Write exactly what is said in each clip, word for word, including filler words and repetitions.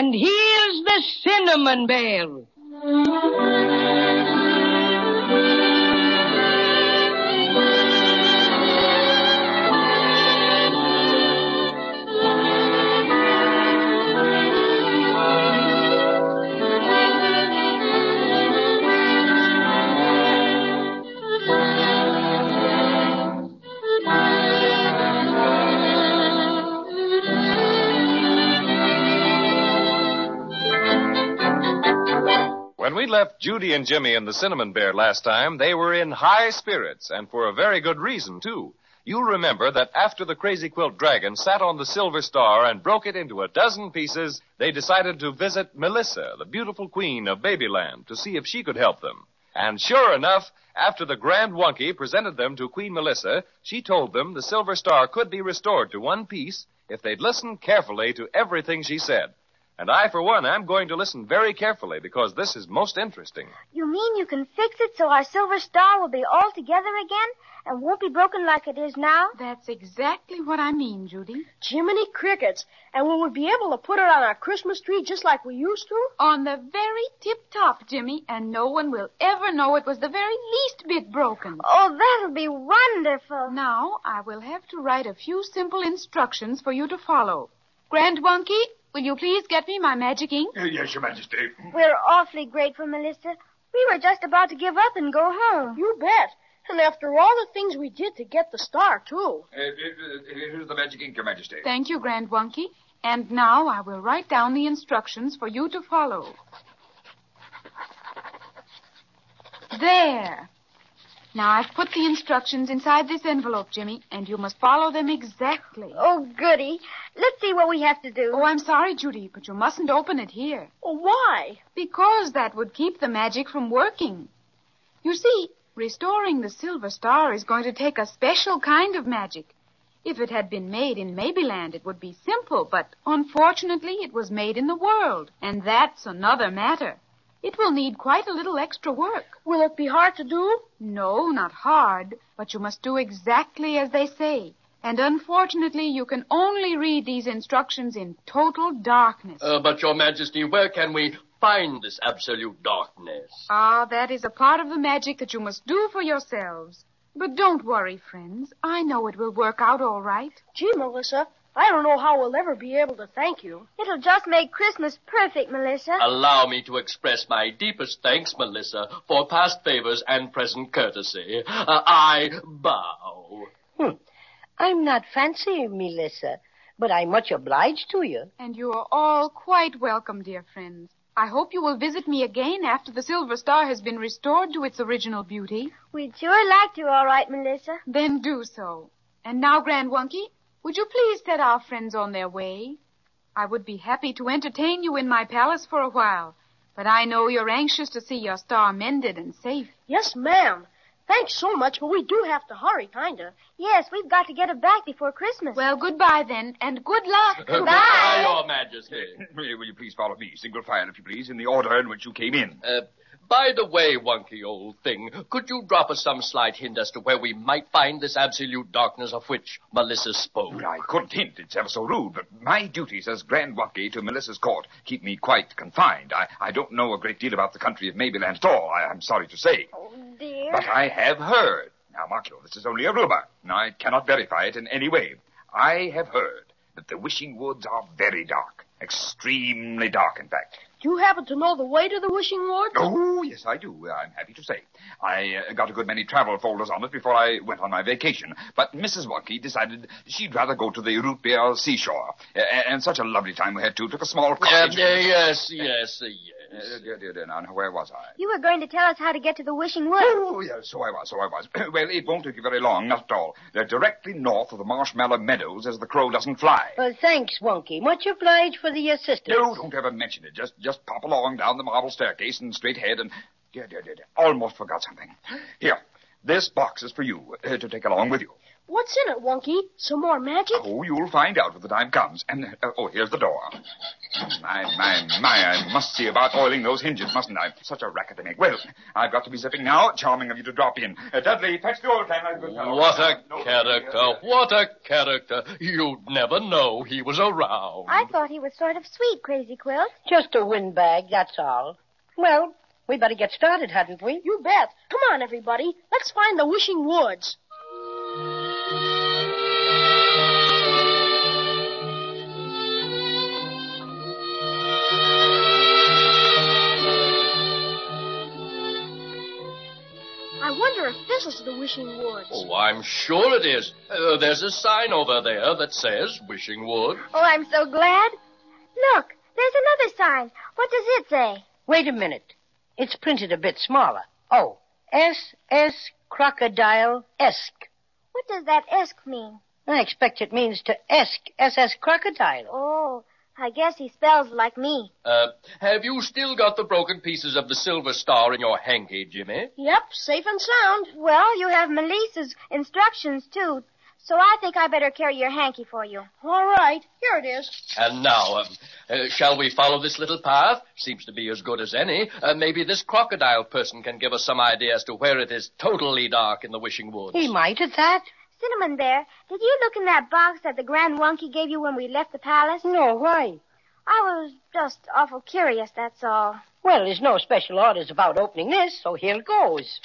And here's the Cinnamon Bear. When we left Judy and Jimmy and the Cinnamon Bear last time, they were in high spirits, and for a very good reason, too. You'll remember that after the Crazy Quilt Dragon sat on the Silver Star and broke it into a dozen pieces, they decided to visit Melissa, the beautiful queen of Babyland, to see if she could help them. And sure enough, after the Grand Wunky presented them to Queen Melissa, she told them the Silver Star could be restored to one piece if they'd listen carefully to everything she said. And I, for one, am going to listen very carefully because this is most interesting. You mean you can fix it so our Silver Star will be all together again and won't be broken like it is now? That's exactly what I mean, Judy. Jiminy crickets. And will we be able to put it on our Christmas tree just like we used to? On the very tip-top, Jimmy, and no one will ever know it was the very least bit broken. Oh, that'll be wonderful. Now, I will have to write a few simple instructions for you to follow. Grand Wunky, will you please get me my magic ink? Uh, yes, Your Majesty. We're awfully grateful, Melissa. We were just about to give up and go home. You bet. And after all the things we did to get the star, too. Uh, uh, here's the magic ink, Your Majesty. Thank you, Grand Wunky. And now I will write down the instructions for you to follow. There. Now, I've put the instructions inside this envelope, Jimmy, and you must follow them exactly. Oh, goody. Let's see what we have to do. Oh, I'm sorry, Judy, but you mustn't open it here. Oh, why? Because that would keep the magic from working. You see, restoring the Silver Star is going to take a special kind of magic. If it had been made in Babyland, it would be simple, but unfortunately it was made in the world, and that's another matter. It will need quite a little extra work. Will it be hard to do? No, not hard, but you must do exactly as they say. And unfortunately, you can only read these instructions in total darkness. Uh, but, Your Majesty, where can we find this absolute darkness? Ah, that is a part of the magic that you must do for yourselves. But don't worry, friends. I know it will work out all right. Gee, Melissa, I don't know how we'll ever be able to thank you. It'll just make Christmas perfect, Melissa. Allow me to express my deepest thanks, Melissa, for past favors and present courtesy. Uh, I bow. Hmm. I'm not fancy, Melissa, but I'm much obliged to you. And you are all quite welcome, dear friends. I hope you will visit me again after the Silver Star has been restored to its original beauty. We'd sure like to, all right, Melissa. Then do so. And now, Grand Wunky, would you please set our friends on their way? I would be happy to entertain you in my palace for a while, but I know you're anxious to see your star mended and safe. Yes, ma'am. Thanks so much, but we do have to hurry, kinda. Yes, we've got to get it back before Christmas. Well, goodbye then, and good luck. Uh, goodbye, Your Majesty. Will you please follow me, single file, if you please, in the order in which you came in? Uh, by the way, Wunky old thing, could you drop us some slight hint as to where we might find this absolute darkness of which Melissa spoke? Well, I couldn't hint. It's ever so rude, but my duties as Grand Wunky to Melissa's court keep me quite confined. I, I don't know a great deal about the country of Mabyland at all, I, I'm sorry to say. Oh, dear. But I have heard. Now, mark you, this is only a rumor. I cannot verify it in any way. I have heard that the Wishing Woods are very dark. Extremely dark, in fact. Do you happen to know the way to the Wishing Woods? Oh, yes, I do. I'm happy to say. I uh, got a good many travel folders on it before I went on my vacation. But Missus Wunky decided she'd rather go to the root beer seashore. Uh, and such a lovely time we had, too. Took a small cottage. Uh, uh, yes, yes, uh, yes. Uh, dear, dear, dear, now, where was I? You were going to tell us how to get to the Wishing Woods. Oh, yes, so I was, so I was. Well, it won't take you very long, not at all. They're directly north of the Marshmallow Meadows as the crow doesn't fly. Well, thanks, Wunky. Much obliged for the assistance. No, don't ever mention it. Just just pop along down the marble staircase and straight ahead and... Dear, dear, dear, dear. Almost forgot something. Here. This box is for you uh, to take along with you. What's in it, Wonky? Some more magic? Oh, you'll find out when the time comes. And, uh, oh, here's the door. My, my, my, I must see about oiling those hinges, mustn't I? Such a racket to make. Well, I've got to be zipping now. Charming of you to drop in. Uh, Dudley, fetch the old timer. Good fellow. What a No, character. no, What a character. You'd never know he was around. I thought he was sort of sweet, Crazy Quilt. Just a windbag, that's all. Well, we better get started, hadn't we? You bet. Come on, everybody. Let's find the Wishing Woods. I wonder if this is the Wishing Woods. Oh, I'm sure it is. Uh, there's a sign over there that says Wishing Wood. Oh, I'm so glad. Look, there's another sign. What does it say? Wait a minute. It's printed a bit smaller. Oh, S S Crocodile-esque. What does that esque mean? I expect it means to esque, S S Crocodile. Oh, I guess he spells like me. Uh, have you still got the broken pieces of the silver star in your hanky, Jimmy? Yep, safe and sound. Well, you have Melissa's instructions, too. So I think I better carry your hanky for you. All right, here it is. And now, um, uh, shall we follow this little path? Seems to be as good as any. Uh, maybe this crocodile person can give us some idea as to where it is totally dark in the Wishing Woods. He might at that. Cinnamon Bear, did you look in that box that the Grand Wonky gave you when we left the palace? No, why? I was just awful curious, that's all. Well, there's no special orders about opening this, so here goes.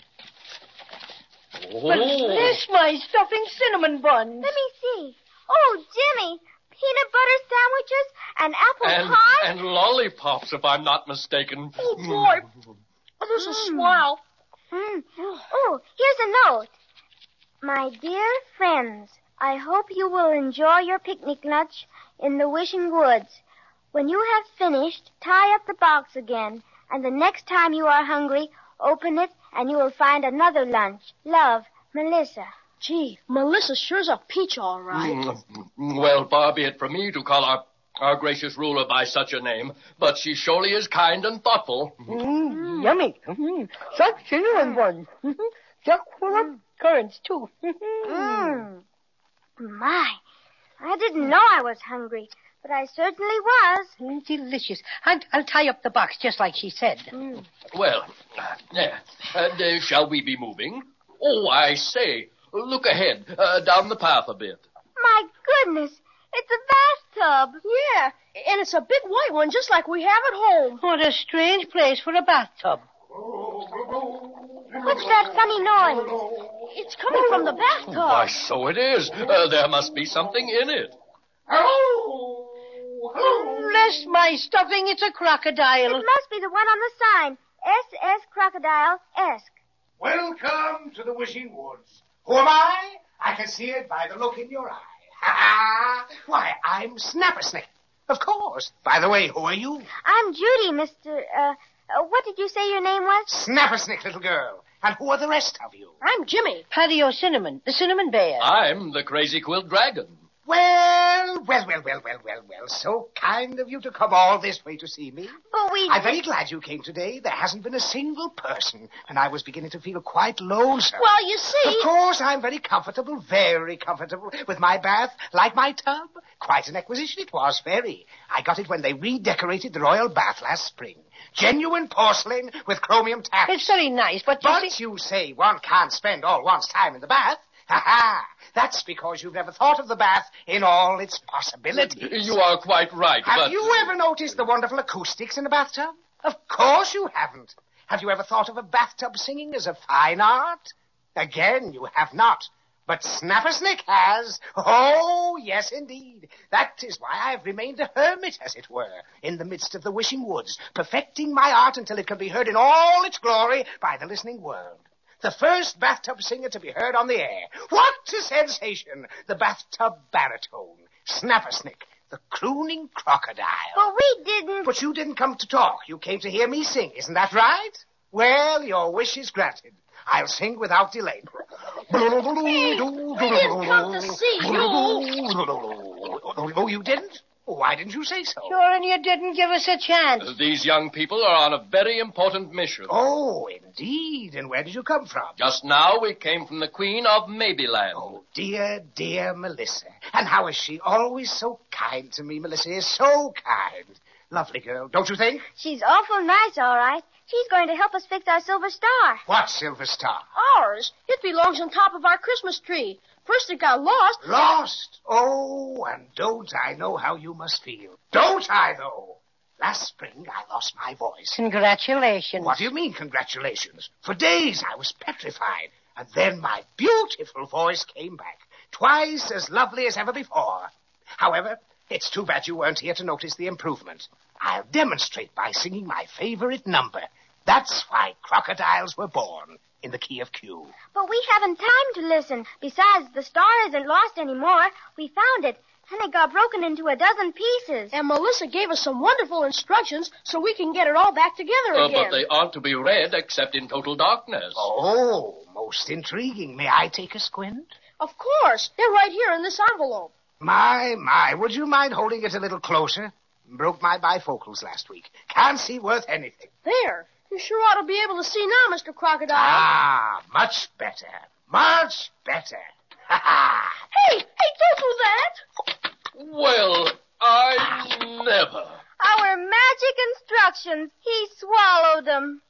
Oh. But this my stuffing cinnamon buns. Let me see. Oh, Jimmy, peanut butter sandwiches and apple And, pie? and lollipops, if I'm not mistaken. Oh, boy. Oh, there's a smile. Mm. Oh, here's a note. My dear friends, I hope you will enjoy your picnic lunch in the Wishing Woods. When you have finished, tie up the box again, and the next time you are hungry, open it, and you will find another lunch. Love, Melissa. Gee, Melissa sure's a peach, all right. Mm, well, far be it from me to call our, our gracious ruler by such a name, but she surely is kind and thoughtful. Mm, yummy. Mm, such cinnamon buns. Just full of currants, too. Mmm. My, I didn't know I was hungry, but I certainly was. Mm, delicious. I'll, I'll tie up the box just like she said. Mm. Well, uh, yeah. And, uh, shall we be moving? Oh, I say, look ahead, uh, down the path a bit. My goodness, it's a bathtub. Yeah, and it's a big white one just like we have at home. What a strange place for a bathtub. What's that funny noise? It's coming from the bathtub. Why, so it is. Uh, there must be something in it. Oh, bless my stuffing, it's a It crocodile. must be the one on the sign. S S Crocodile-esque. Welcome to the Wishing Woods. Who am I? I can see it by the look in your eye. Ha ha! Why, I'm Snappersnick. Of course. By the way, who are you? I'm Judy, Mister Uh, uh, what did you say your name was? Snappersnick, little girl. And who are the rest of you? I'm Jimmy. Patty O'Cinnamon, the cinnamon bear. I'm the Crazy Quilt Dragon. Well, well, well, well, well, well, well. So kind of you to come all this way to see me. But we... I'm very glad you came today. There hasn't been a single person, and I was beginning to feel quite lonesome. Well, you see... Of course, I'm very comfortable, very comfortable, with my bath, like my tub. Quite an acquisition it was, very. I got it when they redecorated the royal bath last spring. Genuine porcelain with chromium taps. It's very nice, but you But see... you say one can't spend all one's time in the bath. Ha ha! That's because you've never thought of the bath in all its possibilities. You are quite right, Have but... you ever noticed the wonderful acoustics in a bathtub? Of course you haven't. Have you ever thought of a bathtub singing as a fine art? Again, you have not. But Snappersnick has. Oh, yes, indeed. That is why I've remained a hermit, as it were, in the midst of the Wishing Woods, perfecting my art until it can be heard in all its glory by the listening world. The first bathtub singer to be heard on the air. What a sensation! The bathtub baritone. Snappersnick, the crooning crocodile. But we didn't... But you didn't come to talk. You came to hear me sing. Isn't that right? Well, your wish is granted. I'll sing without delay. Hey, I didn't come to see you. Oh, you didn't? Why didn't you say so? Sure, and you didn't give us a chance. These young people are on a very important mission. Oh, indeed. indeed. And where did you come from? Just now we came from the Queen of Maybeland. Oh, dear, dear Melissa. And how is she? Always so kind to me, Melissa is so kind. Lovely girl, don't you think? She's awful nice, all right. She's going to help us fix our silver star. What silver star? Ours. It belongs on top of our Christmas tree. First it got lost. Lost? Oh, and don't I know how you must feel. Don't I, though? Last spring, I lost my voice. Congratulations. What do you mean, congratulations? For days, I was petrified. And then my beautiful voice came back. Twice as lovely as ever before. However, it's too bad you weren't here to notice the improvement. I'll demonstrate by singing my favorite number. That's why crocodiles were born, in the key of Q. But we haven't time to listen. Besides, the star isn't lost anymore. We found it, and it got broken into a dozen pieces. And Melissa gave us some wonderful instructions so we can get it all back together Uh, again. but they aren't to be read except in total darkness. Oh, most intriguing. May I take a squint? Of course. They're right here in this envelope. My, my, would you mind holding it a little closer? Broke my bifocals last week. Can't see worth anything. There. You sure ought to be able to see now, Mister Crocodile. Ah, much better. Much better. Ha ha. Hey, hey, don't do that. Well, I never. Our magic instructions. He swallowed them.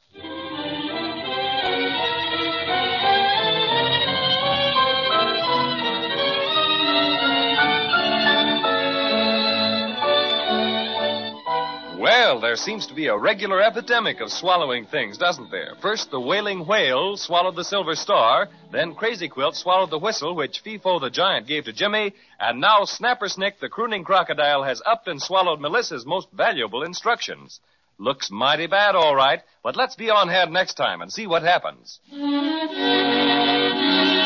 Well, there seems to be a regular epidemic of swallowing things, doesn't there? First, the wailing whale swallowed the silver star, then Crazy Quilt swallowed the whistle which Fifo the giant gave to Jimmy, and now Snapper Snick, the crooning crocodile, has upped and swallowed Melissa's most valuable instructions. Looks mighty bad, all right, but let's be on hand next time and see what happens.